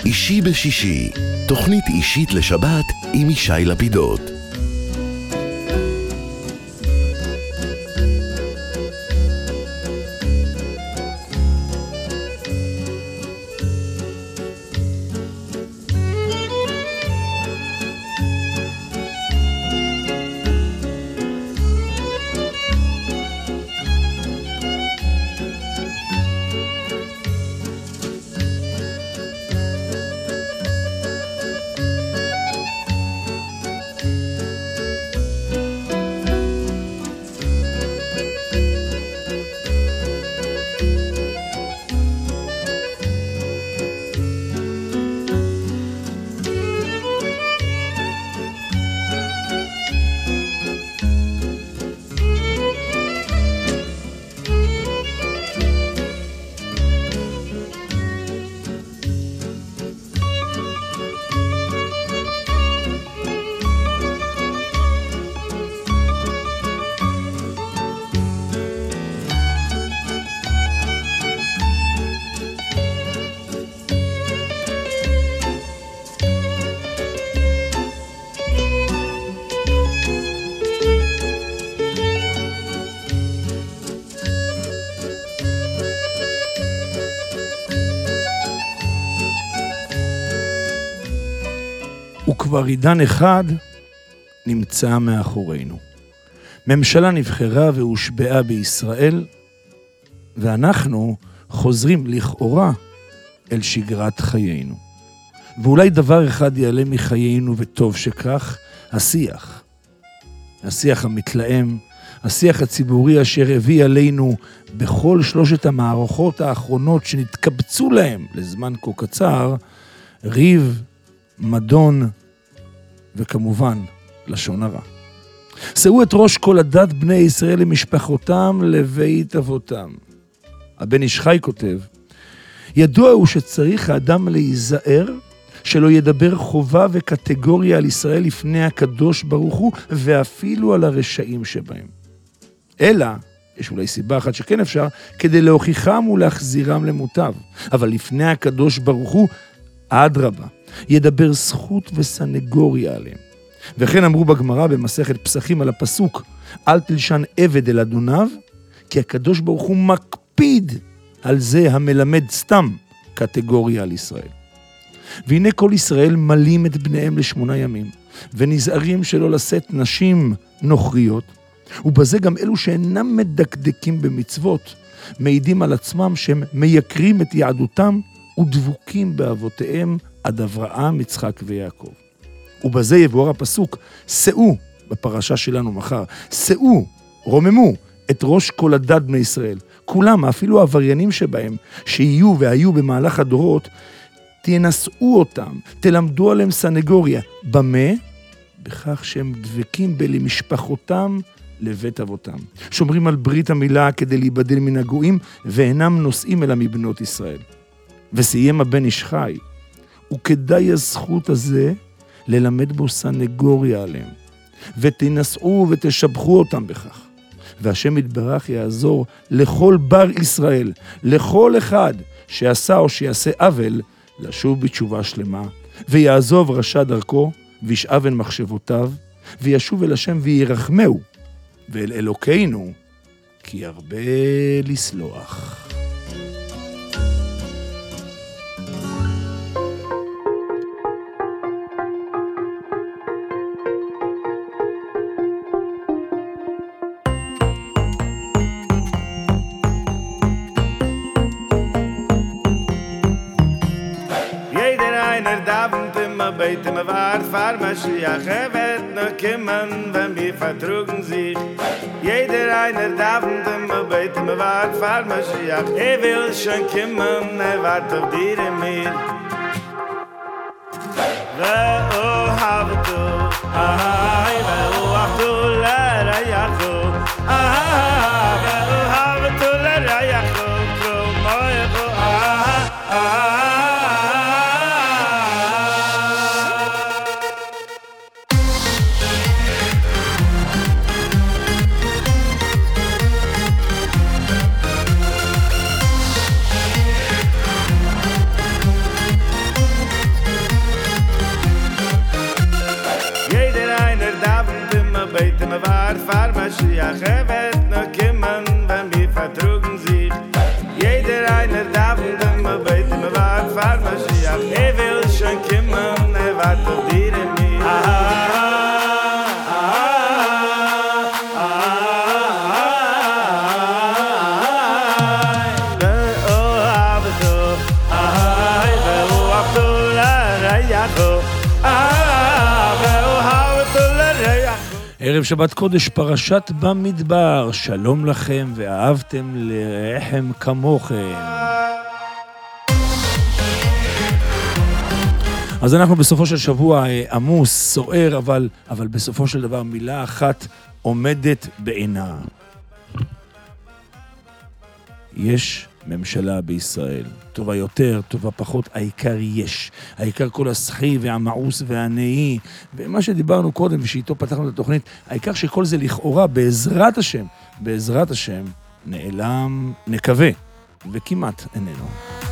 אישי בשישי, תוכנית אישית לשבת עם ישי לפידות. וכבר עידן אחד נמצא מאחורינו. ממשלה נבחרה והושבעה בישראל, ואנחנו חוזרים לכאורה אל שגרת חיינו. ואולי דבר אחד יעלה מחיינו, וטוב שכך, השיח. השיח המתלהם, השיח הציבורי אשר הביא עלינו בכל שלושת המערכות האחרונות שנתקבצו להם לזמן כה קצר, ריב, מדון וכמובן לשון הרע. שאו את ראש כל הדת בני ישראל למשפחותם לבית אבותם. הבן איש חי כותב, ידוע הוא שצריך האדם להיזהר שלא ידבר חובה וקטגוריה על ישראל לפני הקדוש ברוך הוא ואפילו על הרשעים שבהם. אלא, יש אולי סיבה אחת שכן אפשר, כדי להוכיחם ולהחזירם למוטב. אבל לפני הקדוש ברוך הוא, אדרבה, ידבר זכות וסנגוריה עליהם. וכן אמרו בגמרא במסכת פסחים על הפסוק, אל תלשן עבד אל אדוניו, כי הקדוש ברוך הוא מקפיד על זה המלמד סתם קטגוריה על ישראל. והנה כל ישראל מלים את בניהם ל8 ימים, ונזהרים שלא לשאת נשים נוכריות, ובזה גם אלו שאינם מדקדקים במצוות, מעידים על עצמם שהם מייקרים את יהדותם ודבוקים באבותיהם עד אברהם, יצחק ויעקב. ובזה יבואר הפסוק, שאו, בפרשה שלנו מחר, שאו, רוממו את ראש כל הדת בני ישראל. כולם, אפילו העבריינים שבהם, שיהיו והיו במהלך הדורות, תנסו אותם, תלמדו עליהם סנגוריה. במה? בכך שהם דבקים למשפחותם לבית אבותם. שומרים על ברית המילה כדי להיבדל מן הגויים, ואינם נושאים אלא מבנות ישראל. וסיים הבן איש חי, וכדאי הזכות הזה ללמד בו סנגוריה עליהם, ותנסעו ותשבחו אותם בכך. והשם יתברך יעזור לכל בר ישראל, לכל אחד שעשה או שיעשה עוול, לשוב בתשובה שלמה, ויעזוב רשע דרכו, וישאב אל מחשבותיו, וישוב אל השם וירחמהו, ואל אלוקינו, כי ירבה לסלוח. Beitem war Pharmaschia, wird noch kommen, wenn wir vertrugen sich. Jeder einer darf und immer beitem war Pharmaschia, will schon kommen, wart auf dir in mir. Ve'o havtu, ahai, ve'o havtu l'rayachu, ahai, ve'o havtu l'rayachu, k'romoyechu, ahai, ahai. wird noch kommen, wenn wir vertrugen sich. Jeder einer darf und immer beten, wir warten für Mashiach. Will schon kommen, wartet auf dir und mir. ערב שבת קודש, פרשת במדבר, שלום לכם ואהבתם לרחם כמוכם. אז אנחנו בסופו של שבוע עמוס, סוער, אבל בסופו של דבר מילה אחת עומדת בעינה. יש ממשלה בישראל, טובה יותר, טובה פחות, העיקר יש. העיקר כל הסחי והמעוס והנאי, ומה שדיברנו קודם ושאיתו פתחנו את התוכנית, העיקר שכל זה לכאורה בעזרת השם, נעלם, נקווה, וכמעט איננו.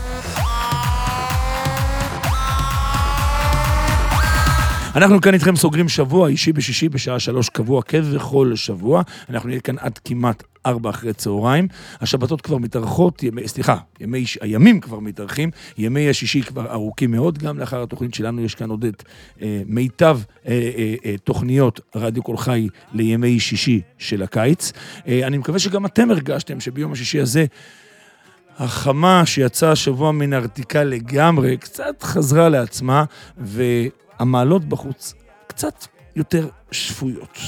אנחנו כאן איתכם סוגרים שבוע, אישי בשישי בשעה 3 קבוע, כבכל שבוע. אנחנו נהיה כאן עד כמעט 4 אחרי צהריים. השבתות כבר מתארכות, הימים כבר מתארכים, ימי השישי כבר ארוכים מאוד, גם לאחר התוכנית שלנו יש כאן עוד את מיטב תוכניות רדיו כל חי לימי שישי של הקיץ. אני מקווה שגם אתם הרגשתם שביום השישי הזה, החמה שיצאה השבוע מן ארטיקה לגמרי, קצת חזרה לעצמה, והמעלות בחוץ קצת יותר שפויות.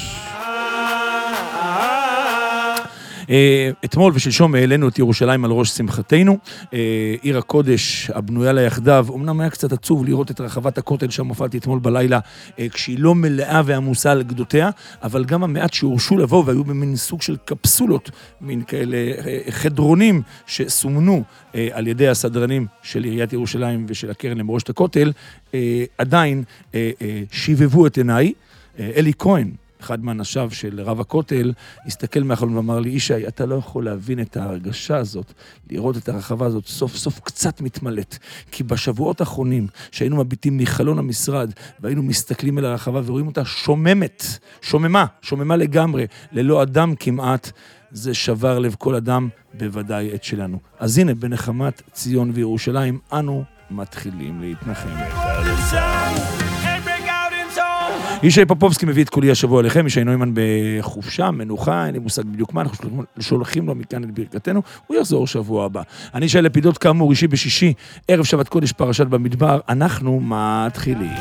אתמול ושלשום העלינו את ירושלים על ראש שמחתנו, עיר הקודש הבנויה ליחדיו. אמנם היה קצת עצוב לראות את רחבת הכותל שם הופעתי אתמול בלילה, כשהיא לא מלאה ועמוסה על גדותיה, אבל גם המעט שהורשו לבוא והיו במין סוג של קפסולות, מין כאלה חדרונים שסומנו על ידי הסדרנים של עיריית ירושלים ושל הקרן למורשת הכותל, עדיין שיבבו את עיניי. אלי כהן, אחד מהאנשיו של רב הכותל, הסתכל מהחלון ואמר לי, ישי, אתה לא יכול להבין את ההרגשה הזאת, לראות את הרחבה הזאת סוף סוף קצת מתמלאת, כי בשבועות האחרונים שהיינו מביטים מחלון המשרד, והיינו מסתכלים אל הרחבה ורואים אותה שוממה לגמרי, ללא אדם כמעט, זה שבר לב כל אדם, בוודאי את שלנו. אז הנה, בנחמת ציון וירושלים, אנו מתחילים להתנחם. ישי פופובסקי מביא את קולי השבוע לכם, ישי נוימן בחופשה, מנוחה, אין לי מושג בדיוק מה, אנחנו שולחים לו מכאן את ברכתנו, הוא יחזור שבוע הבא. אני ישי לפידות כאמור, אישי בשישי, ערב שבת קודש פרשת במדבר, אנחנו מתחילים.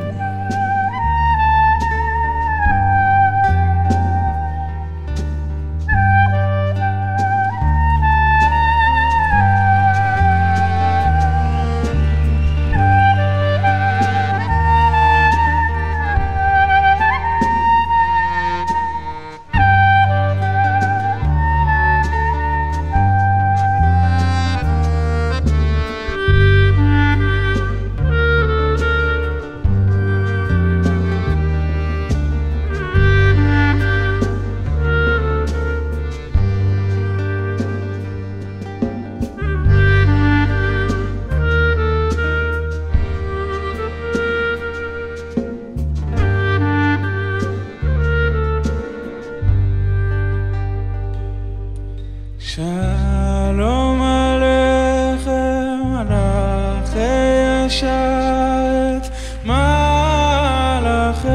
שלום עליכם, מלאכי השרת, מלאכי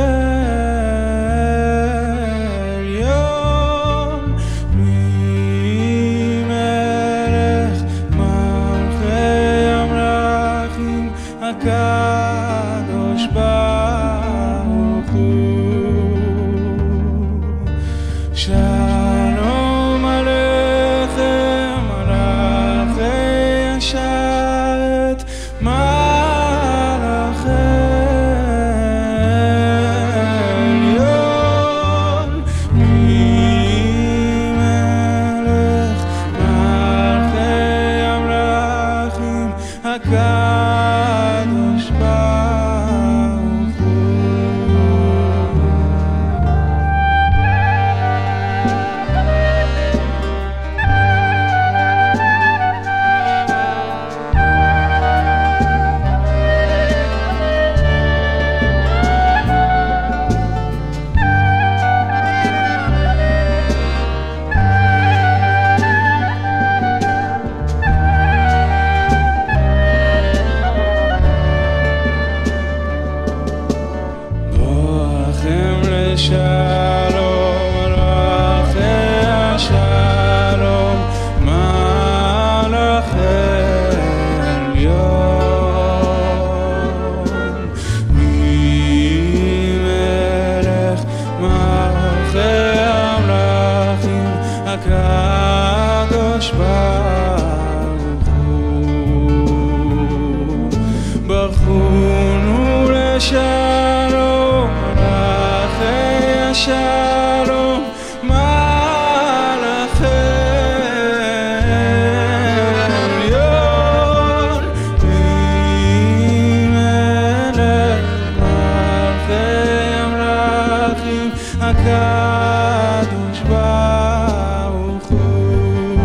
עליון, ממלך מלכי המלכים, הקדוש ברוך הוא. שלום עליכם, מלאכי השרת, מלאכי הקדוש ברוך הוא. ברכונו לשלום, מלאכי השלום, מלאכי עליון, מלך מלכי המלכים, הקדוש ברוך הוא.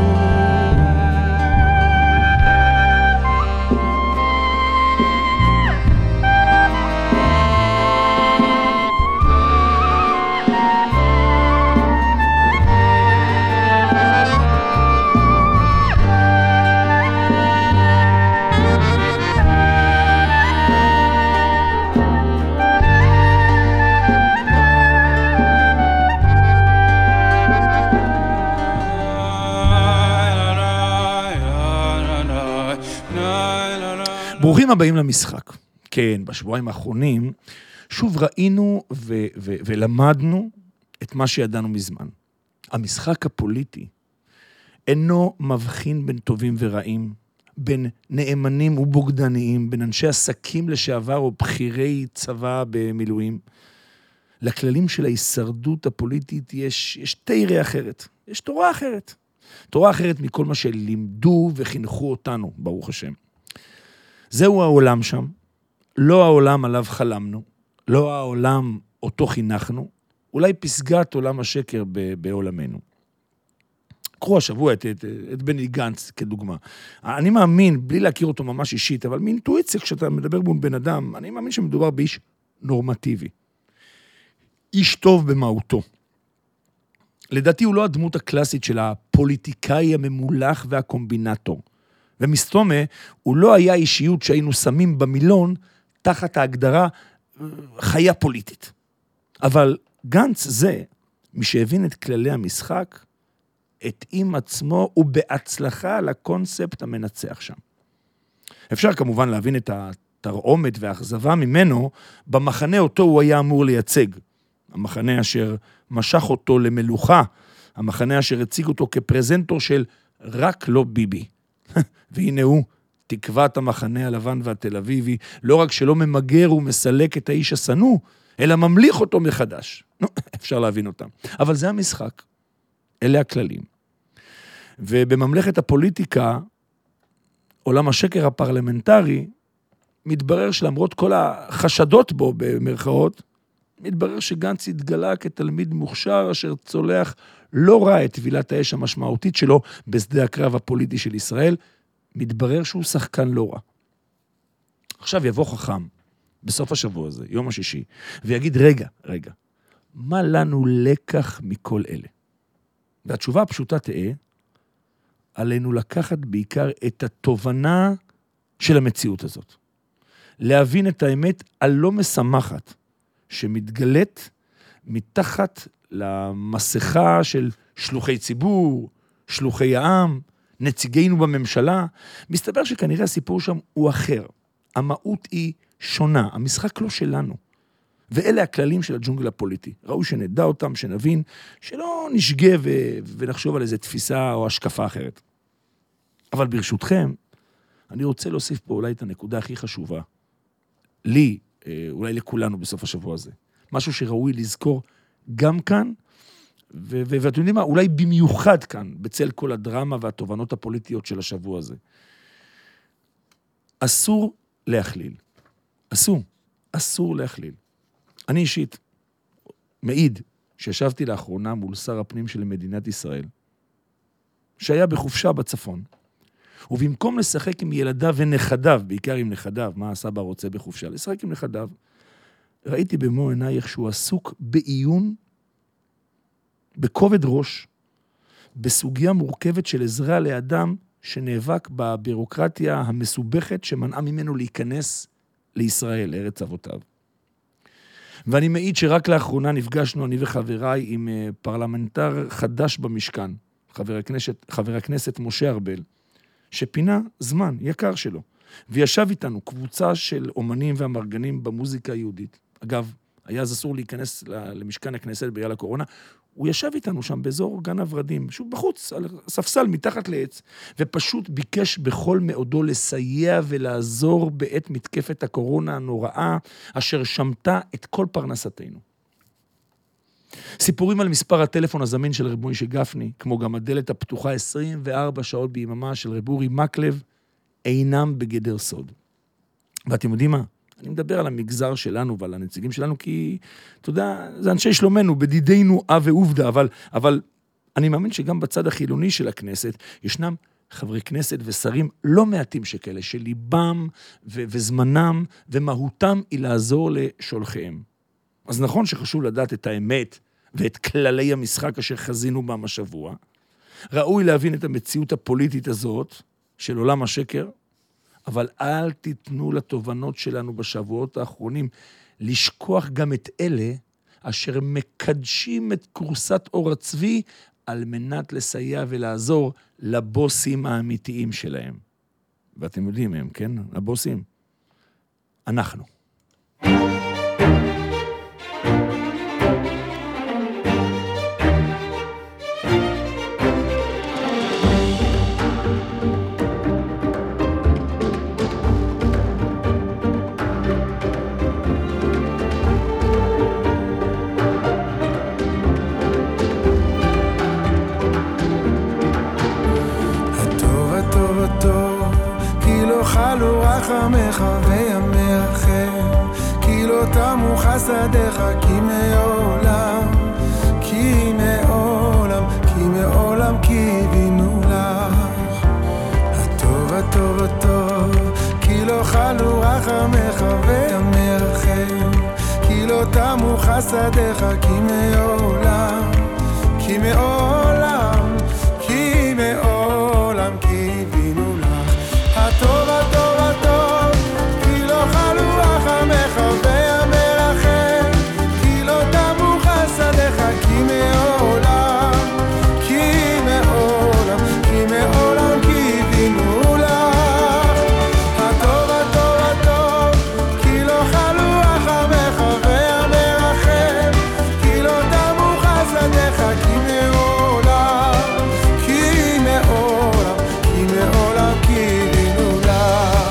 ברוכים הבאים למשחק. כן, בשבועיים האחרונים שוב ראינו ולמדנו את מה שידענו מזמן. המשחק הפוליטי אינו מבחין בין טובים ורעים, בין נאמנים ובוגדניים, בין אנשי עסקים לשעבר או בחירי צבא במילואים. לכללים של ההישרדות הפוליטית יש תירה אחרת, יש תורה אחרת. תורה אחרת מכל מה שלימדו וחינכו אותנו, ברוך השם. זהו העולם שם, לא העולם עליו חלמנו, לא העולם אותו חינכנו, אולי פסגת עולם השקר בעולמנו. קחו השבוע את בני גנץ כדוגמה. אני מאמין, בלי להכיר אותו ממש אישית, אבל מאינטואיציה כשאתה מדבר מול בן אדם, אני מאמין שמדובר באיש נורמטיבי. איש טוב במהותו. לדעתי הוא לא הדמות הקלאסית של הפוליטיקאי הממולח והקומבינטור. ומסתומה, הוא לא היה אישיות שהיינו שמים במילון תחת ההגדרה חיה פוליטית. אבל גנץ זה, מי שהבין את כללי המשחק, התאים עצמו ובהצלחה לקונספט המנצח שם. אפשר כמובן להבין את התרעומת והאכזבה ממנו במחנה אותו הוא היה אמור לייצג. המחנה אשר משך אותו למלוכה, המחנה אשר הציג אותו כפרזנטור של רק לא ביבי. והנה הוא, תקוות המחנה הלבן והתל אביבי, לא רק שלא ממגר ומסלק את האיש הסנוע, אלא ממליך אותו מחדש. אפשר להבין אותם. אבל זה המשחק. אלה הכללים. ובממלכת הפוליטיקה, עולם השקר הפרלמנטרי, מתברר שלמרות כל החשדות בו במרכאות, מתברר שגנץ התגלה כתלמיד מוכשר אשר צולח לא רע את טבילת האש המשמעותית שלו בשדה הקרב הפוליטי של ישראל, מתברר שהוא שחקן לא רע. עכשיו יבוא חכם, בסוף השבוע הזה, יום השישי, ויגיד, רגע, מה לנו לקח מכל אלה? והתשובה הפשוטה תהיה, עלינו לקחת בעיקר את התובנה של המציאות הזאת. להבין את האמת הלא משמחת, שמתגלית מתחת למסכה של שלוחי ציבור, שלוחי העם, נציגינו בממשלה. מסתבר שכנראה הסיפור שם הוא אחר. המהות היא שונה, המשחק לא שלנו. ואלה הכללים של הג'ונגל הפוליטי. ראוי שנדע אותם, שנבין, שלא נשגה ונחשוב על איזו תפיסה או השקפה אחרת. אבל ברשותכם, אני רוצה להוסיף פה אולי את הנקודה הכי חשובה. לי, אולי לכולנו בסוף השבוע הזה. משהו שראוי לזכור גם כאן, ואתם יודעים מה, אולי במיוחד כאן, בצל כל הדרמה והתובנות הפוליטיות של השבוע הזה. אסור להכליל. אסור להכליל. אני אישית מעיד שישבתי לאחרונה מול שר הפנים של מדינת ישראל, שהיה בחופשה בצפון, ובמקום לשחק עם ילדיו ונכדיו, בעיקר עם נכדיו, מה הסבא רוצה בחופשה, לשחק עם נכדיו, ראיתי במו עיניי איך שהוא עסוק בעיון, בכובד ראש, בסוגיה מורכבת של עזרה לאדם שנאבק בבירוקרטיה המסובכת שמנעה ממנו להיכנס לישראל, לארץ אבותיו. ואני מעיד שרק לאחרונה נפגשנו, אני וחבריי, עם פרלמנטר חדש במשכן, חבר הכנסת משה ארבל, שפינה זמן יקר שלו, וישב איתנו קבוצה של אומנים והמרגנים במוזיקה היהודית. אגב, היה אז אסור להיכנס למשכן הכנסת בגלל הקורונה, הוא ישב איתנו שם באזור גן הורדים, שוב בחוץ, על ספסל מתחת לעץ, ופשוט ביקש בכל מאודו לסייע ולעזור בעת מתקפת הקורונה הנוראה, אשר שמתה את כל פרנסתנו. סיפורים על מספר הטלפון הזמין של רב מוישה גפני, כמו גם הדלת הפתוחה 24 שעות ביממה של רב אורי מקלב, אינם בגדר סוד. ואתם יודעים מה? אני מדבר על המגזר שלנו ועל הנציגים שלנו, כי, אתה יודע, זה אנשי שלומנו, בדידינו ועובדה, אבל אני מאמין שגם בצד החילוני של הכנסת, ישנם חברי כנסת ושרים לא מעטים שכאלה, שליבם וזמנם ומהותם היא לעזור לשולחיהם. אז נכון שחשוב לדעת את האמת ואת כללי המשחק אשר חזינו בם השבוע. ראוי להבין את המציאות הפוליטית הזאת של עולם השקר, אבל אל תיתנו לתובנות שלנו בשבועות האחרונים לשכוח גם את אלה אשר מקדשים את קרוסת אור הצבי על מנת לסייע ולעזור לבוסים האמיתיים שלהם. ואתם יודעים הם, כן? הבוסים. אנחנו. רחמך וימרחם, כי לא תמו חסדיך, כי מעולם, כי מעולם, כי מעולם קיווינו לך. הטוב, הטוב, הטוב, כי לא חלו רחמך וימרחם, כי לא תמו חסדיך, כי מעולם, כי מעולם, כי מעולם קיווינו לך. הטוב, הטוב, הטוב, כי לא חלו רחמך וימרחם, כי לא תמו חסדיך, כי מעולם, כי מעולם, כי מעולם קיווינו לך. הטוב, הטוב, הטוב, כי לא חלו רחמך וימרחם, כי לא תמו חסדיך, כי מעולם, כי מעולם, כי מעולם קיווינו לך.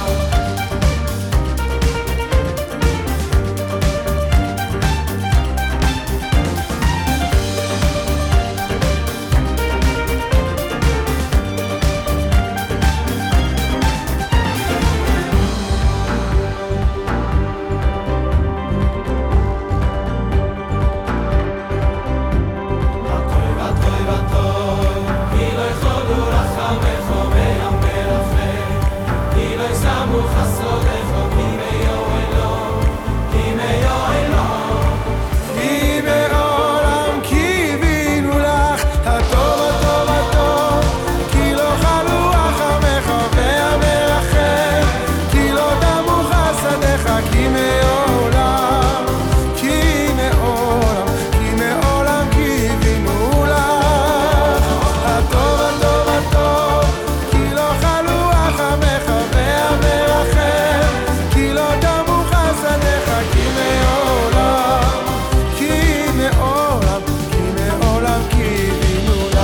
כי מעולם קיווינו לך. הטוב, הטוב, הטוב, כי לא חלו רחמך וימרחם, כי לא תמו חסדיך, כי מעולם, כי מעולם, כי מעולם קיווינו לך. הטוב, הטוב, הטוב, כי לא חלו רחמך וימרחם, כי לא תמו חסדיך, כי מעולם, כי מעולם, כי מעולם קיווינו לך.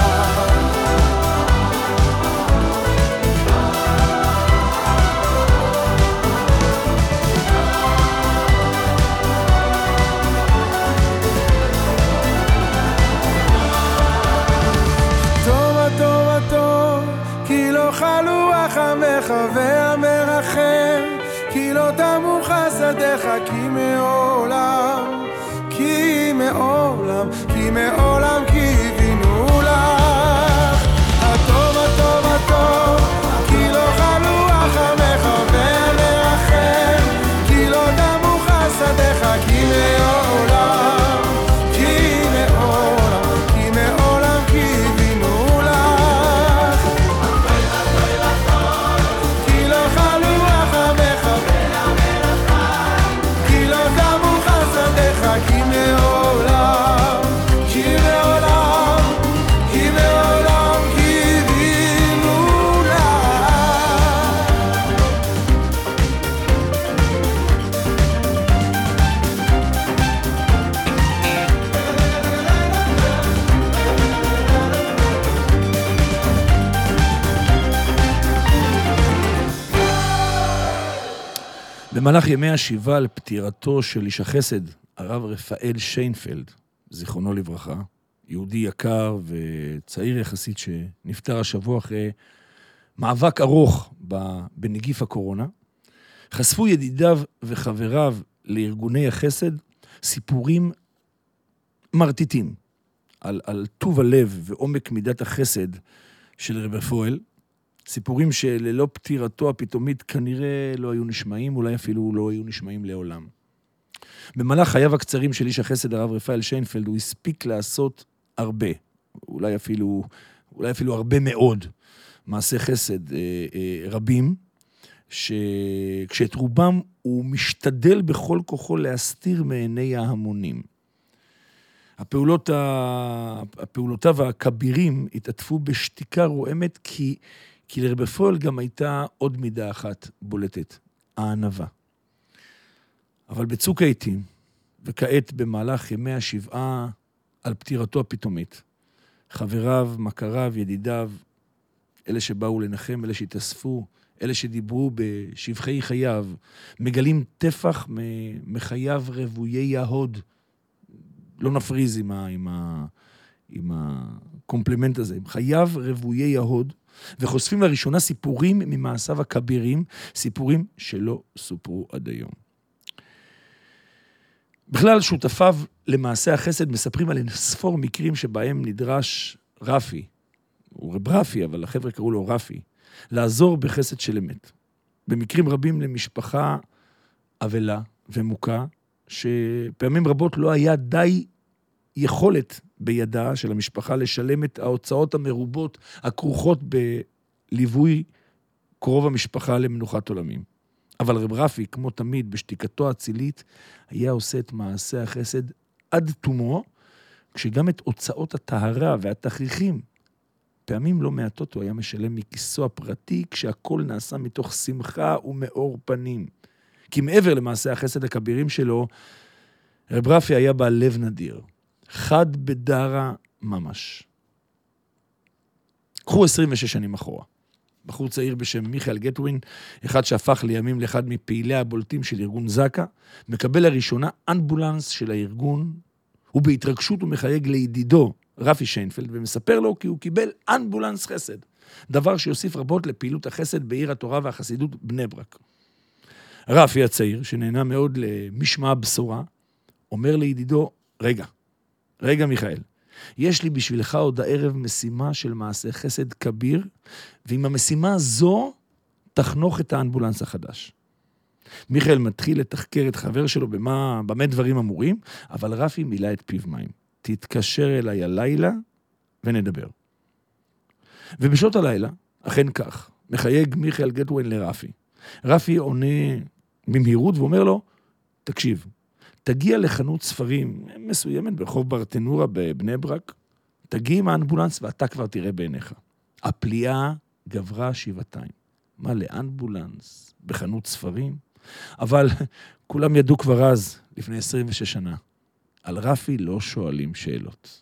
טוב, הטוב, הטוב, כי לא חלו רחמך וימרחם, כי לא תמו חסדיך, כי מעולם, כי מעולם, כי מעולם קיווינו לך. הטוב, הטוב, הטוב, כי לא חלו רחמך וימרחם, כי לא תמו חסדיך, כי מעולם, כי מעולם, כי מעולם קיווינו לך. כי לא חלו רחמך כי לא תמו חסדיך, כי מעולם, כי מעולם במהלך ימי השבעה על פטירתו של איש החסד, הרב רפאל שיינפלד, זיכרונו לברכה, יהודי יקר וצעיר יחסית שנפטר השבוע אחרי מאבק ארוך בנגיף הקורונה, חשפו ידידיו וחבריו לארגוני החסד סיפורים מרטיטים על טוב הלב ועומק מידת החסד של רב רפאל, סיפורים שללא פטירתו הפתאומית כנראה לא היו נשמעים, אולי אפילו לא היו נשמעים לעולם. במהלך חייו הקצרים של איש החסד הרב רפאל שיינפלד הוא הספיק לעשות הרבה, אולי אפילו הרבה מאוד מעשי חסד רבים, שכשאת רובם הוא משתדל בכל כוחו להסתיר מעיני ההמונים. הפעולותיו הכבירים התעטפו בשתיקה רועמת, כי לרב רפאל גם הייתה עוד מידה אחת בולטת, הענווה. אבל בצוק העיתים, וכעת במהלך ימי השבעה על פטירתו הפתאומית, חבריו, מכריו, ידידיו, אלה שבאו לנחם, אלה שהתאספו, אלה שדיברו בשבחי חייו, מגלים טפח מחייו רבויי ההוד. לא נפריז עם הקומפלימנט הזה. חייו רבויי ההוד, וחושפים לראשונה סיפורים ממעשיו הכבירים, סיפורים שלא סופרו עד היום. בכלל, שותפיו למעשה החסד מספרים על ספור מקרים שבהם נדרש רפי, הוא רב רפי, אבל החבר'ה קראו לו רפי, לעזור בחסד של אמת. במקרים רבים למשפחה אבלה ומוכה, שפעמים רבות לא היה די יכולת בידה של המשפחה לשלם את ההוצאות המרובות הכרוכות בליווי קרוב המשפחה למנוחת עולמים. אבל רב רפי, כמו תמיד, בשתיקתו האצילית, היה עושה את מעשה החסד עד תומו, כשגם את הוצאות הטהרה והתכריכים, פעמים לא מעטות הוא היה משלם מכיסו הפרטי, כשהכל נעשה מתוך שמחה ומאור פנים. כי מעבר למעשה החסד הכבירים שלו, רב רפי היה בעל לב נדיר, חד בדרה ממש. קחו 26 שנים אחורה. בחור צעיר בשם מיכאל גטווין, אחד שהפך לימים לאחד מפעילי הבולטים של ארגון זקה, מקבל לראשונה אמבולנס של הארגון, ובהתרגשות הוא מחייג לידידו, רפי שיינפלד, ומספר לו כי הוא קיבל אמבולנס חסד, דבר שיוסיף רבות לפעילות החסד בעיר התורה והחסידות בני ברק. רפי הצעיר, שנהנה מאוד למשמע הבשורה, אומר לידידו, רגע מיכאל, יש לי בשבילך עוד הערב משימה של מעשה חסד כביר, ועם המשימה הזו תחנוך את האמבולנס החדש. מיכאל מתחיל לתחקר את חבר שלו במה דברים אמורים, אבל רפי מילא את פיו מים. תתקשר אליי הלילה ונדבר. ובשעות הלילה, אכן כך, מחייג מיכאל גטווין לרפי. רפי עונה במהירות ואומר לו, תקשיב, תגיע לחנות ספרים מסוימת ברחוב ברטנורה בבני ברק, תגיע עם האמבולנס ואתה כבר תראה בעיניך. הפליאה גברה שבעתיים. מה לאמבולנס בחנות ספרים? אבל כולם ידעו כבר אז, לפני 26 שנה, על רפי לא שואלים שאלות.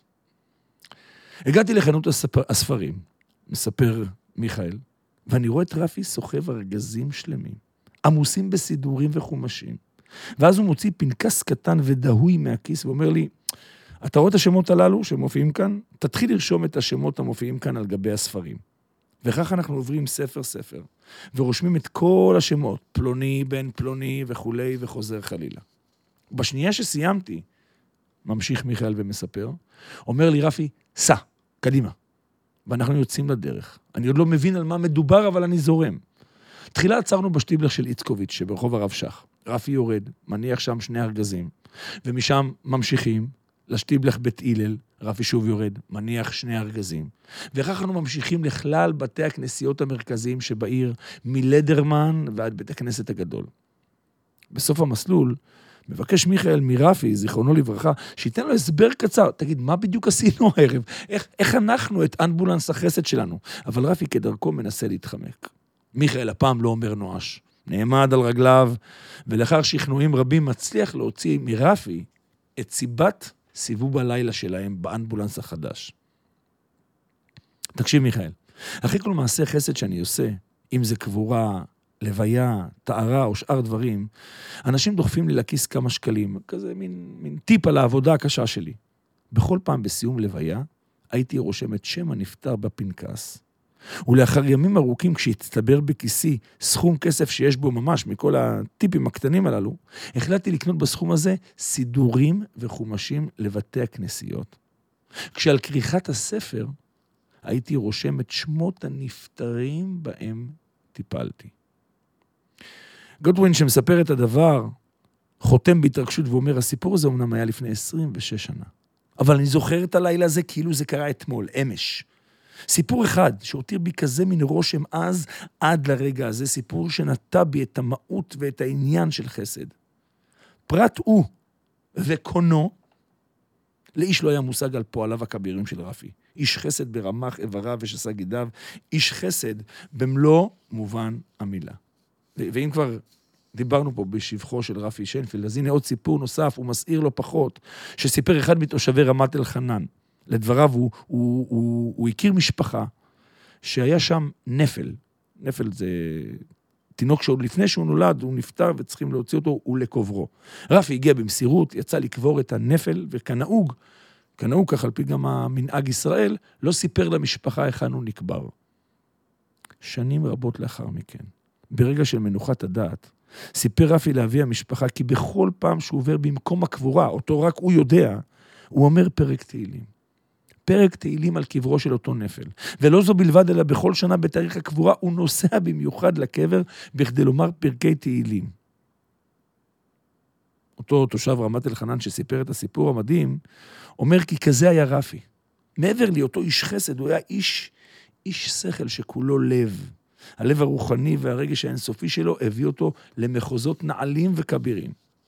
הגעתי לחנות הספרים, מספר מיכאל, ואני רואה את רפי סוחב ארגזים שלמים, עמוסים בסידורים וחומשים, ואז הוא מוציא פנקס קטן ודהוי מהכיס ואומר לי, אתה רואה את השמות הללו שמופיעים כאן? תתחיל לרשום את השמות המופיעים כאן על גבי הספרים. וכך אנחנו עוברים ספר, ורושמים את כל השמות, פלוני, בן פלוני וכולי וחוזר חלילה. בשנייה שסיימתי, ממשיך מיכאל ומספר, אומר לי רפי, סע, קדימה. ואנחנו יוצאים לדרך. אני עוד לא מבין על מה מדובר, אבל אני זורם. תחילה עצרנו בשטיבלר של איצקוביץ' שברחוב הרב שח. רפי יורד, מניח שם 2 ארגזים, ומשם ממשיכים לשטיבלר בית הלל, רפי שוב יורד, מניח 2 ארגזים. וכך אנחנו ממשיכים לכלל בתי הכנסיות המרכזיים שבעיר, מלדרמן ועד בית הכנסת הגדול. בסוף המסלול, מבקש מיכאל מרפי, זיכרונו לברכה, שייתן לו הסבר קצר. תגיד, מה בדיוק עשינו הערב? איך חנכנו את אמבולנס החסד שלנו? אבל רפי כדרכו מנסה להתחמק. מיכאל הפעם לא אומר נואש. נעמד על רגליו, ולאחר שכנועים רבים מצליח להוציא מרפי את סיבת סיבוב הלילה שלהם באמבולנס החדש. תקשיב מיכאל, אחרי כל מעשה חסד שאני עושה, אם זה קבורה לוויה, תארה או שאר דברים, אנשים דוחפים לי לכיס כמה שקלים, כזה מין טיפ על העבודה הקשה שלי. בכל פעם בסיום לוויה, הייתי רושם את שם הנפטר בפנקס, ולאחר ימים ארוכים כשהצטבר בכיסי סכום כסף שיש בו ממש מכל הטיפים הקטנים הללו, החלטתי לקנות בסכום הזה סידורים וחומשים לבתי הכנסיות. כשעל כריכת הספר הייתי רושם את שמות הנפטרים בהם טיפלתי. גודווין שמספר את הדבר, חותם בהתרגשות ואומר, הסיפור הזה אמנם היה לפני 26 שנה, אבל אני זוכר את הלילה הזה כאילו זה קרה אתמול, אמש. סיפור אחד שהותיר בי כזה מן רושם אז עד לרגע הזה, סיפור שנטע בי את המהות ואת העניין של חסד. פרט הוא וקונו, לאיש לא היה מושג על פועליו הכבירים של רפי. איש חסד ברמח איבריו ושסה גידיו, איש חסד במלוא מובן המילה. ואם כבר דיברנו פה בשבחו של רפי שיינפלד, אז הנה עוד סיפור נוסף, הוא מסעיר לו פחות, שסיפר אחד מתושבי רמת אלחנן. לדבריו הוא הכיר משפחה שהיה שם נפל. נפל זה תינוק שעוד לפני שהוא נולד, הוא נפטר וצריכים להוציא אותו ולקוברו. רפי הגיע במסירות, יצא לקבור את הנפל, וכנהוג כך על פי גם המנהג ישראל, לא סיפר למשפחה היכן הוא נקבר. שנים רבות לאחר מכן, ברגע של מנוחת הדעת, סיפר רפי לאבי המשפחה, כי בכל פעם שהוא עובר במקום הקבורה, אותו רק הוא יודע, הוא אומר פרק תהילים. פרק תהילים על קברו של אותו נפל. ולא זו בלבד, אלא בכל שנה בתאריך הקבורה, הוא נוסע במיוחד לקבר, בכדי לומר פרקי תהילים. אותו תושב רמת אלחנן שסיפר את הסיפור המדהים, אומר כי כזה היה רפי. מעבר לי, אותו איש חסד, הוא היה איש שכל שכולו לב. הלב הרוחני והרגש האינסופי שלו הביא אותו למחוזות נעלים וכבירים.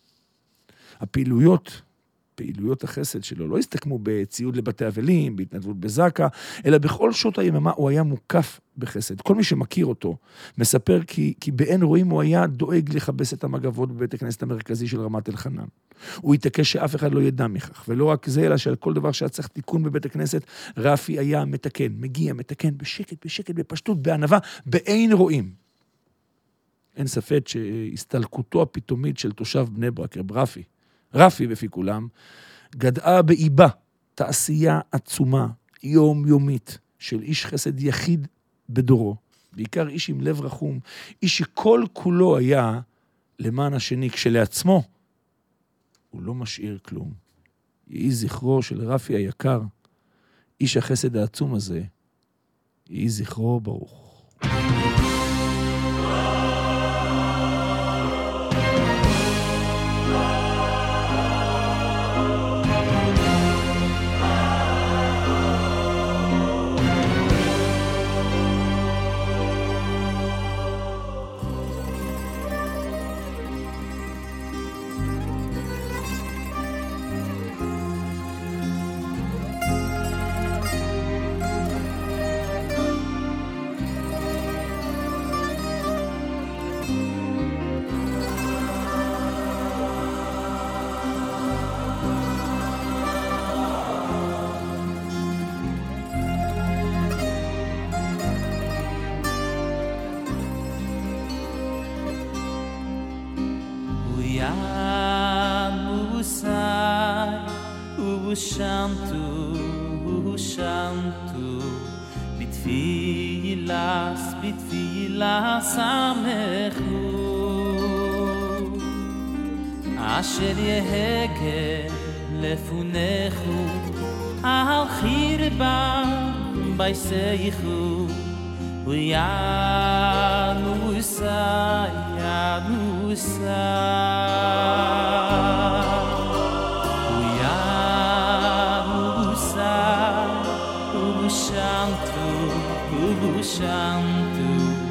פעילויות החסד שלו לא הסתכמו בציוד לבתי אבלים, בהתנדבות בזקה, אלא בכל שעות היממה הוא היה מוקף בחסד. כל מי שמכיר אותו מספר כי באין רואים הוא היה דואג לחבס את המגבות בבית הכנסת המרכזי של רמת אלחנן. הוא התעקש שאף אחד לא ידע מכך, ולא רק זה, אלא שעל כל דבר שהיה צריך תיקון בבית הכנסת, רפי היה מתקן, מתקן בשקט, בפשטות, בענווה, באין רואים. אין ספק שהסתלקותו הפתאומית של תושב בני ברק, רפי בפי כולם, גדעה באיבה תעשייה עצומה, יומיומית, של איש חסד יחיד בדורו, בעיקר איש עם לב רחום, איש שכל כולו היה למען השני, כשלעצמו הוא לא משאיר כלום. יהי זכרו של רפי היקר, איש החסד העצום הזה, יהי זכרו ברוך. Shantu בתפילה שמחו אשר יהגה לפונכו על חירבה בייסייכו וינוסה Shantu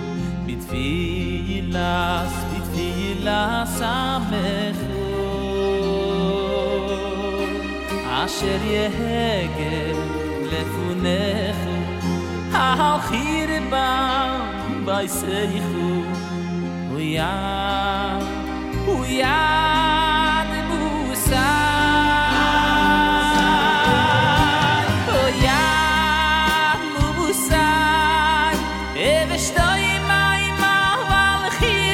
בתפילה שמחו אשר יהגה לפונכו על חירבה בייסייכו Ever stoi mai mal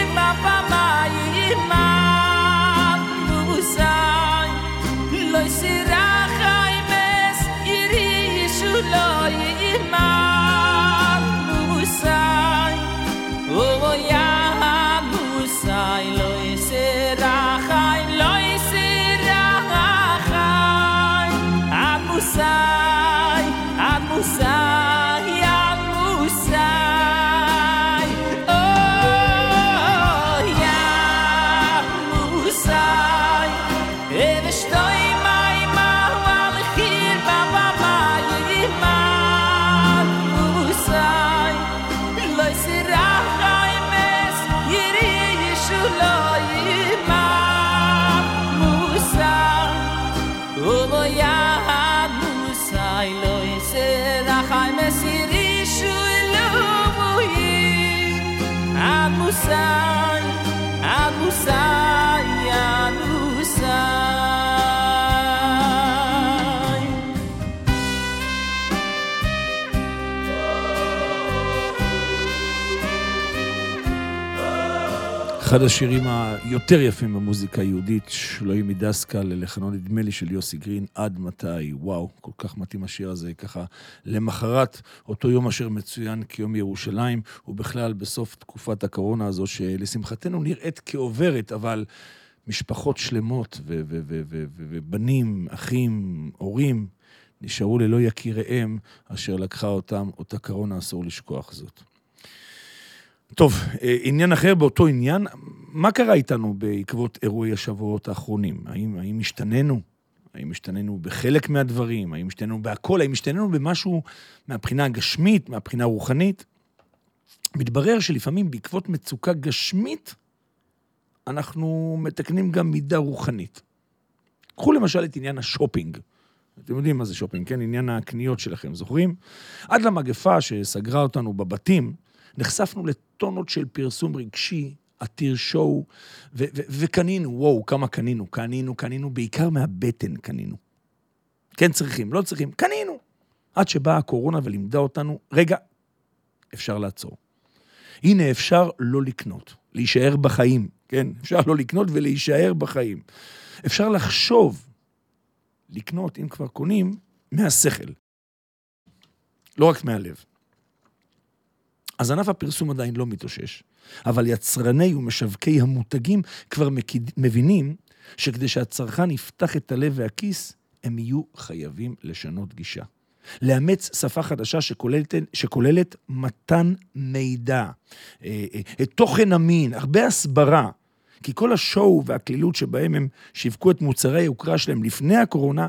אחד השירים היותר יפים במוזיקה היהודית, שלוהי מדסקל, ללחנו נדמה לי של יוסי גרין, עד מתי, וואו, כל כך מתאים השיר הזה, ככה למחרת, אותו יום אשר מצוין כיום ירושלים, ובכלל בסוף תקופת הקורונה הזו, שלשמחתנו נראית כעוברת, אבל משפחות שלמות ובנים, אחים, הורים, נשארו ללא יקיריהם, אשר לקחה אותם, אותה קורונה, אסור לשכוח זאת. טוב, עניין אחר באותו עניין, מה קרה איתנו בעקבות אירועי השבועות האחרונים? האם השתננו? האם השתננו בחלק מהדברים? האם השתננו בהכל? האם השתננו במשהו מהבחינה הגשמית, מהבחינה הרוחנית? מתברר שלפעמים בעקבות מצוקה גשמית, אנחנו מתקנים גם מידה רוחנית. קחו למשל את עניין השופינג. אתם יודעים מה זה שופינג, כן? עניין הקניות שלכם, זוכרים? עד למגפה שסגרה אותנו בבתים, נחשפנו לטונות של פרסום רגשי, עתיר שואו, וקנינו, וואו, כמה קנינו, בעיקר מהבטן קנינו. כן צריכים, לא צריכים, קנינו. עד שבאה הקורונה ולימדה אותנו, רגע, אפשר לעצור. הנה אפשר לא לקנות, להישאר בחיים, כן? אפשר לא לקנות ולהישאר בחיים. אפשר לחשוב, לקנות, אם כבר קונים, מהשכל. לא רק מהלב. אז ענף הפרסום עדיין לא מתאושש, אבל יצרני ומשווקי המותגים כבר מבינים שכדי שהצרכן יפתח את הלב והכיס, הם יהיו חייבים לשנות גישה. לאמץ שפה חדשה שכוללת מתן מידע, תוכן אמין, הרבה הסברה, כי כל השואו והכלילות שבהם הם שיווקו את מוצרי היוקרה שלהם לפני הקורונה,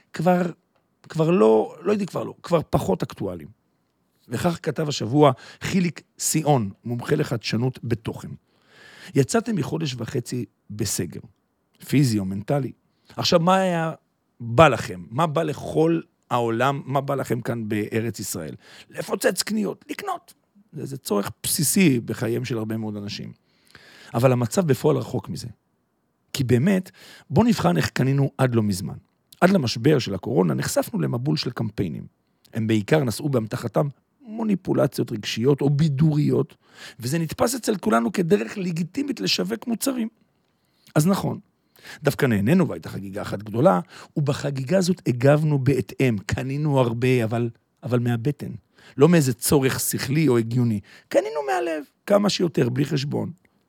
כבר פחות אקטואליים. וכך כתב השבוע חיליק סיון, מומחה לחדשנות בתוכן. יצאתם מחודש וחצי בסגר, פיזי או מנטלי. עכשיו, מה היה בא לכם? מה בא לכל העולם? מה בא לכם כאן בארץ ישראל? לפוצץ קניות, לקנות. זה צורך בסיסי בחייהם של הרבה מאוד אנשים. אבל המצב בפועל רחוק מזה. כי באמת, בוא נבחן איך קנינו עד לא מזמן. עד למשבר של הקורונה נחשפנו למבול של קמפיינים. הם בעיקר נשאו באמתחתם מוניפולציות רגשיות או בידוריות, וזה נתפס אצל כולנו כדרך לגיטימית לשווק מוצרים. אז נכון, דווקא נהנינו והייתה חגיגה אחת גדולה, ובחגיגה הזאת הגבנו בהתאם, קנינו הרבה, אבל מהבטן. לא מאיזה צורך שכלי או הגיוני. קנינו מהלב, כמה שיותר, בלי חשבון.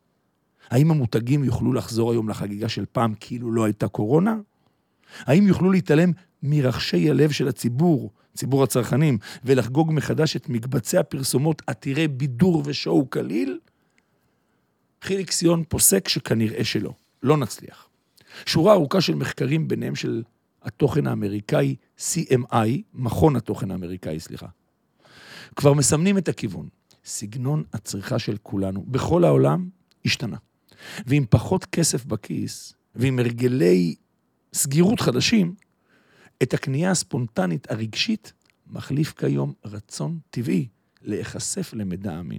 האם המותגים יוכלו לחזור היום לחגיגה של פעם כאילו לא הייתה קורונה? האם יוכלו להתעלם מרחשי הלב של הציבור, ציבור הצרכנים, ולחגוג מחדש את מקבצי הפרסומות עתירי בידור ושואו כליל? חיליק סיון פוסק שכנראה שלא, לא נצליח. שורה ארוכה של מחקרים ביניהם של התוכן האמריקאי CMI, מכון התוכן האמריקאי, כבר מסמנים את הכיוון. סגנון הצריכה של כולנו בכל העולם השתנה. ועם פחות כסף בכיס, ועם הרגלי סגירות חדשים, את הקנייה הספונטנית הרגשית מחליף כיום רצון טבעי להיחשף למידע אמין.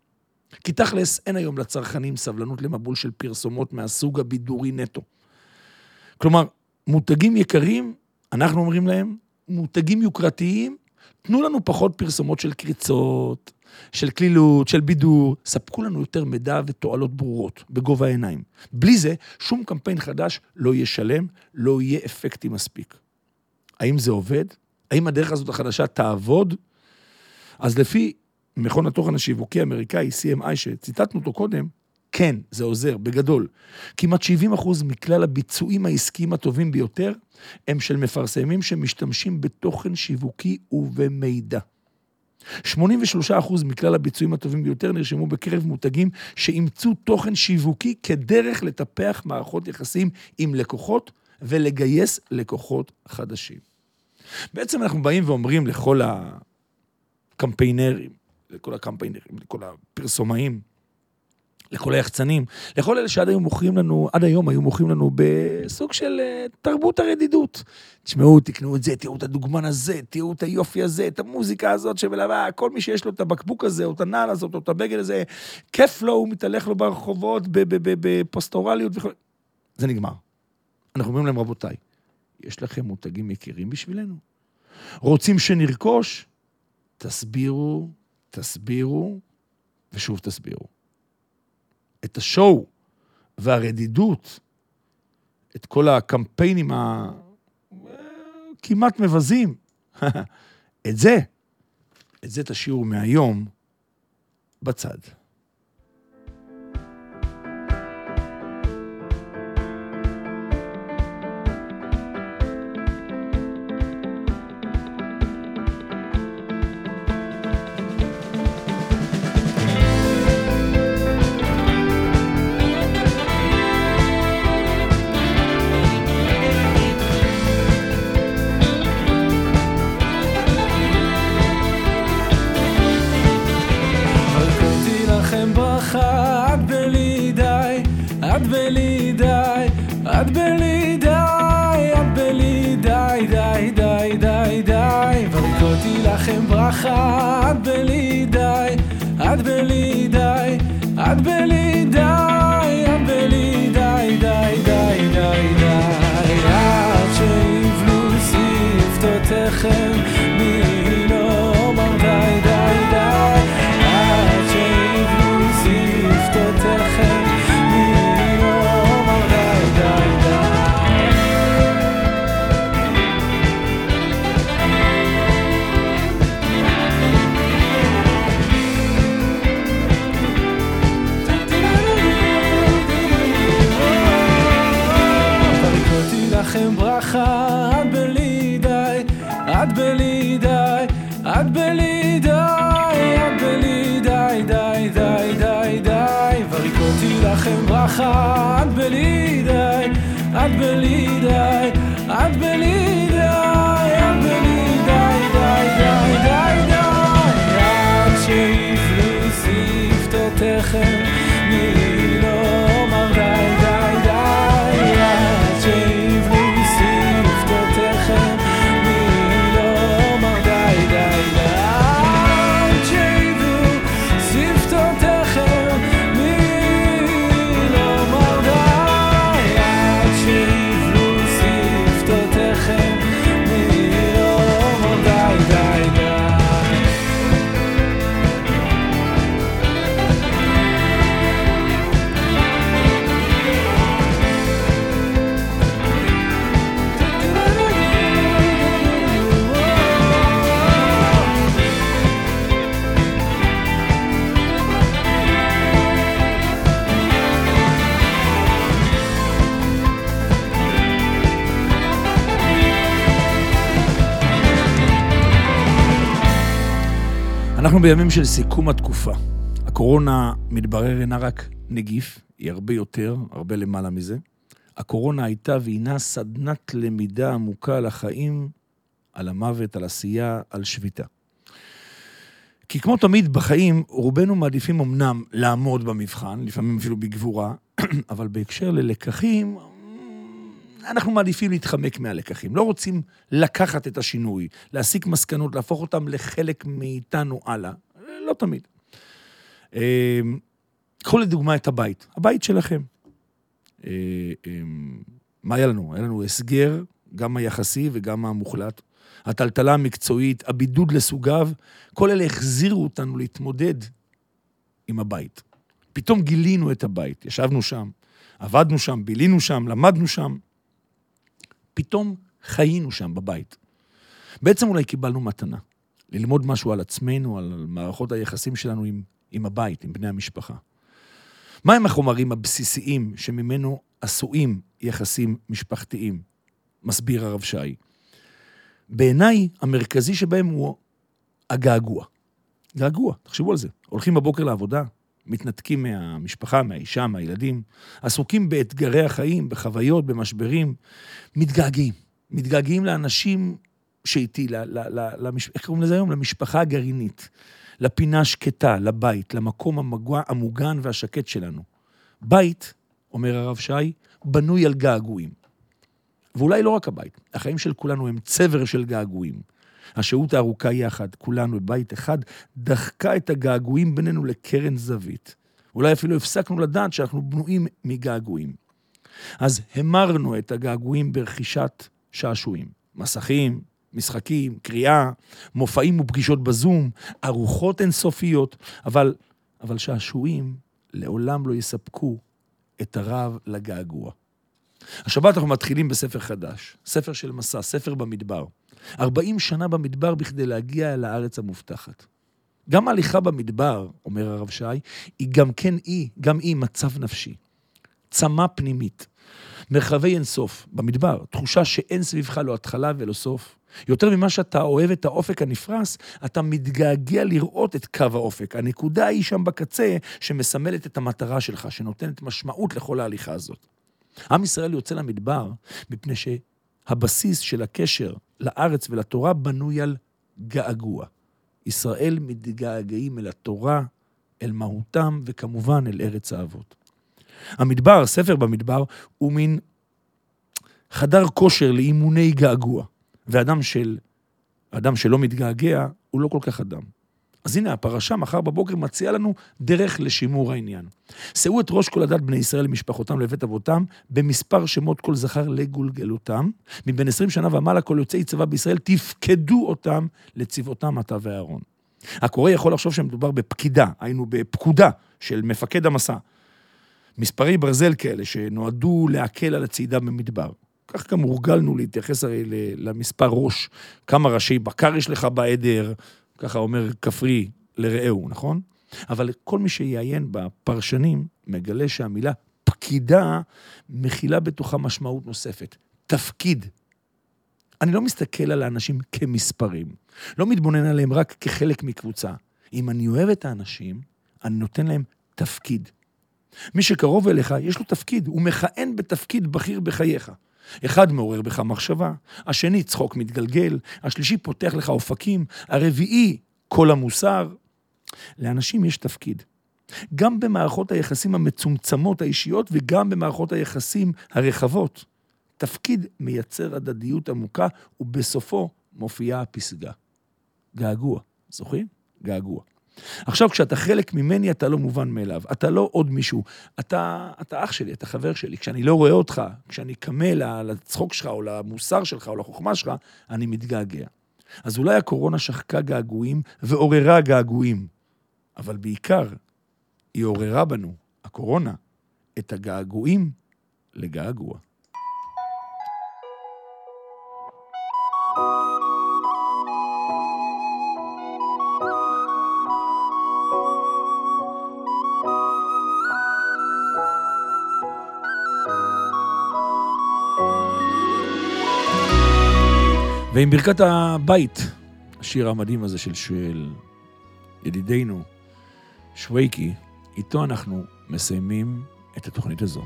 כי תכלס אין היום לצרכנים סבלנות למבול של פרסומות מהסוג הבידורי נטו. כלומר, מותגים יקרים, אנחנו אומרים להם, מותגים יוקרתיים, תנו לנו פחות פרסומות של קריצות, של כלילות, של בידור, ספקו לנו יותר מידע ותועלות ברורות, בגובה העיניים. בלי זה, שום קמפיין חדש לא יהיה שלם, לא יהיה אפקטי מספיק. האם זה עובד? האם הדרך הזאת החדשה תעבוד? אז לפי מכון התוכן השיווקי האמריקאי, CMI, שציטטנו אותו קודם, כן, זה עוזר, בגדול. כמעט 70% מכלל הביצועים העסקיים הטובים ביותר, הם של מפרסמים שמשתמשים בתוכן שיווקי ובמידע. 83% מכלל הביצועים הטובים ביותר נרשמו בקרב מותגים שאימצו תוכן שיווקי כדרך לטפח מערכות יחסים עם לקוחות ולגייס לקוחות חדשים. בעצם אנחנו באים ואומרים לכל הקמפיינרים, לכל הפרסומאים, לכל היחצנים, לכל אלה שעד היום היו מוכרים לנו בסוג של תרבות הרדידות. תשמעו, תקנו את זה, תראו את הדוגמן הזה, תראו את היופי הזה, את המוזיקה הזאת שמלווה, כל מי שיש לו את הבקבוק הזה, או את הנעל הזאת, או את הבגל הזה, כיף לו, הוא מתהלך לו ברחובות, בפסטורליות וכו'. זה נגמר. אנחנו אומרים להם, רבותיי, יש לכם מותגים יקירים בשבילנו? רוצים שנרכוש? תסבירו, ושוב תסבירו. את השואו והרדידות, את כל הקמפיינים כמעט מבזים. את זה תשאירו מהיום בצד. עד בלי די, עד בלי די, עד בלי די, עד בלי די, די, די, די, די, עד שיבלו שפתותיכם, מי לא אומר די, די, די, עד שיבלו שפתותיכם, מי לא אומר די, די, די. לכם ברכה עד בלי די, עד בלי די, עד בלי די, עד בלי די, די, די, די, די, וריקותי לכם ברכה עד בלי די, עד בלי די, עד בלי די, עד בלי די, די, די, די, די, עד שיבלו שפתותיכם, מי לא אומר די, די, די, עד שיבלו שפתותיכם, מי לא אומר די, די, די, עד שיבלו שפתותיכם, מי לא אומר די, עד שיבלו שפתותיכם, מי לא אומר די, די, די. אנחנו בימים של סיכום התקופה. הקורונה מתברר אינה רק נגיף, היא הרבה יותר, הרבה למעלה מזה. הקורונה הייתה והינה סדנת למידה עמוקה על החיים, על המוות, על עשייה, על שביתה. כי כמו תמיד בחיים, רובנו מעדיפים אמנם לעמוד במבחן, לפעמים אפילו בגבורה, אבל בהקשר ללקחים, אנחנו מעדיפים להתחמק מהלקחים. לא רוצים לקחת את השינוי, להסיק מסקנות, להפוך אותם לחלק מאיתנו הלאה. לא תמיד. קחו לדוגמה את הבית. הבית שלכם. מה היה לנו? היה לנו הסגר, גם היחסי וגם המוחלט. הטלטלה המקצועית, הבידוד לסוגיו, כל אלה החזירו אותנו להתמודד עם הבית. פתאום גילינו את הבית, ישבנו שם, עבדנו שם, בילינו שם, למדנו שם. פתאום חיינו שם בבית. בעצם אולי קיבלנו מתנה. ללמוד משהו על עצמנו, על מערכות היחסים שלנו עם הבית, עם בני המשפחה. מה הם החומרים הבסיסיים שממנו עשויים יחסים משפחתיים? מסביר הרב שי. בעיניי המרכזי שבהם הוא הגעגוע. געגוע, תחשבו על זה. הולכים בבוקר לעבודה, מתנתקים מהמשפחה, מהאישה, מהילדים, עסוקים באתגרי החיים, בחוויות, במשברים, מתגעגעים לאנשים שאיתי, איך קוראים לזה היום? למשפחה הגרעינית, לפינה שקטה, לבית, למקום המוגן והשקט שלנו. בית, אומר הרב שי, בנוי על געגועים. ואולי לא רק הבית, החיים של כולנו הם צבר של געגועים. השהות הארוכה יחד, כולנו בבית אחד, דחקה את הגעגועים בינינו לקרן זווית. אולי אפילו הפסקנו לדעת שאנחנו בנויים מגעגועים. אז המרנו את הגעגועים ברכישת שעשועים. מסכים, משחקים, קריאה, מופעים ופגישות בזום, ארוחות אינסופיות, אבל שעשועים לעולם לא יספקו את הרב לגעגוע. השבת אנחנו מתחילים בספר חדש, ספר של מסע, ספר במדבר. 40 שנה במדבר בכדי להגיע אל הארץ המובטחת. גם ההליכה במדבר, אומר הרב שי, היא גם היא מצב נפשי. צמא פנימית. מרחבי אינסוף, במדבר, תחושה שאין סביבך לא התחלה ולא סוף. יותר ממה שאתה אוהב את האופק הנפרס, אתה מתגעגע לראות את קו האופק. הנקודה היא שם בקצה שמסמלת את המטרה שלך, שנותנת משמעות לכל ההליכה הזאת. עם ישראל יוצא למדבר, מפני שהבסיס של הקשר לארץ ולתורה בנוי על געגוע. ישראל מתגעגעים אל התורה, אל מהותם וכמובן אל ארץ האבות. המדבר, ספר במדבר, הוא מין חדר כושר לאימוני געגוע. ואדם שלא מתגעגע, הוא לא כל כך אדם. אז הנה, הפרשה מחר בבוקר מציעה לנו דרך לשימור העניין. שאו את ראש כל הדת בני ישראל למשפחותם לבית אבותם, במספר שמות כל זכר לגולגלותם, מבין 20 שנה ומעלה כל יוצאי צבא בישראל, תפקדו אותם לצבאותם אתה ואהרון. הקורא יכול לחשוב שמדובר בפקידה, היינו בפקודה של מפקד המסע. מספרי ברזל כאלה שנועדו להקל על הצעידה במדבר. כך גם הורגלנו להתייחס הרי למספר ראש, כמה ראשי בקר יש לך בעדר, ככה אומר כפרי לרעהו, נכון? אבל כל מי שיעיין בפרשנים מגלה שהמילה פקידה מכילה בתוכה משמעות נוספת, תפקיד. אני לא מסתכל על האנשים כמספרים, לא מתבונן עליהם רק כחלק מקבוצה. אם אני אוהב את האנשים, אני נותן להם תפקיד. מי שקרוב אליך, יש לו תפקיד, הוא מכהן בתפקיד בכיר בחייך. אחד מעורר בך מחשבה, השני צחוק מתגלגל, השלישי פותח לך אופקים, הרביעי כל המוסר. לאנשים יש תפקיד. גם במערכות היחסים המצומצמות האישיות וגם במערכות היחסים הרחבות. תפקיד מייצר הדדיות עמוקה ובסופו מופיעה הפסגה. געגוע, זוכרים? געגוע. עכשיו, כשאתה חלק ממני, אתה לא מובן מאליו. אתה לא עוד מישהו. אתה אח שלי, אתה חבר שלי. כשאני לא רואה אותך, כשאני קמה לצחוק שלך, או למוסר שלך, או לחוכמה שלך, אני מתגעגע. אז אולי הקורונה שחקה געגועים, ועוררה געגועים. אבל בעיקר, היא עוררה בנו, הקורונה, את הגעגועים לגעגוע. ועם ברכת הבית, השיר המדהים הזה של ידידנו שוויקי, איתו אנחנו מסיימים את התוכנית הזו.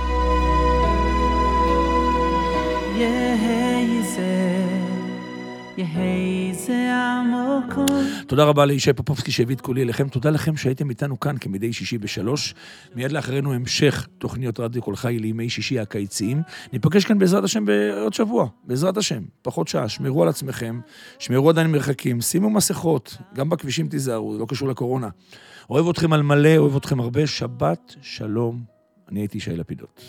תודה רבה לישי פופובסקי שהביא את קולי אליכם, תודה לכם שהייתם איתנו כאן כמדי שישי ב3, מיד לאחרינו המשך תוכניות רדיו כל חי לימי שישי הקיציים, ניפגש כאן בעזרת השם בעוד שבוע, בעזרת השם, פחות שעה, שמרו על עצמכם, שמרו עדיין מרחקים, שימו מסכות, גם בכבישים תיזהרו, לא קשור לקורונה, אוהב אתכם על מלא, אוהב אתכם הרבה, שבת שלום, אני הייתי ישי לפידות.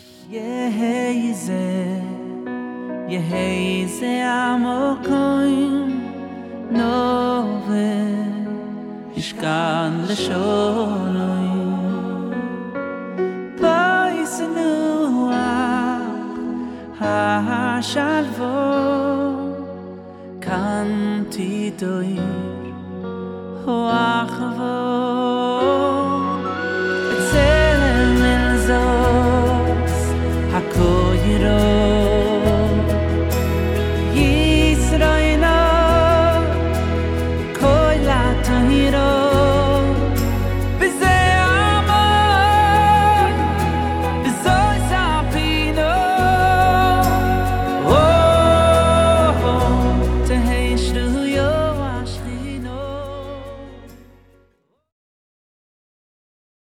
יהי זה המוקוים נובה ישכן לשולוים פייסנוח השלבו כאן תידויר הואחבו